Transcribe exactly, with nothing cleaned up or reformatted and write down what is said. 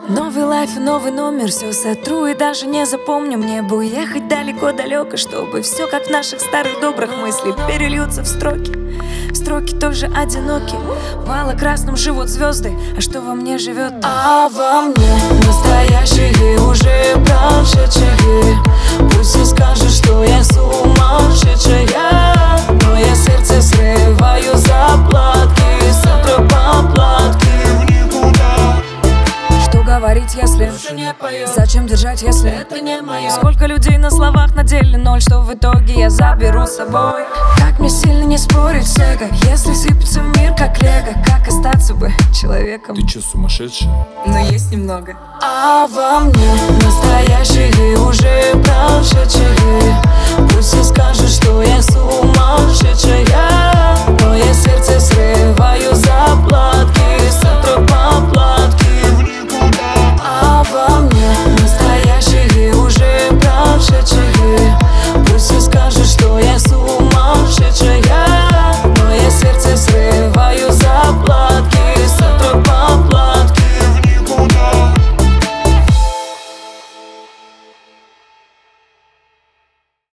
Новый лайф и новый номер, все сотру и даже не запомню. Мне бы уехать далеко-далеко, чтобы все как в наших старых добрых мыслей перельются в строки. Строки тоже одиноки, в ало-красном живут звезды. А что во мне живет? А во мне настоящие, уже прошедшие. Пусть и скажут, что я сумасшедшая, но я сердце срываю заплатки, сотру поплатки. Что говорить, если зачем держать, если это не мое? Сколько людей на словах, на деле ноль, что в итоге я заберу с собой. Как мне сильно не спорить с эго, если сыпется мир как лего? Как остаться бы человеком? Ты чё, сумасшедшая? Но есть немного. А во мне настоящие, уже прошедшие. Пусть и скажут, что я сумасшедшая, но я сердце срываю заплатки, сотру поплатки.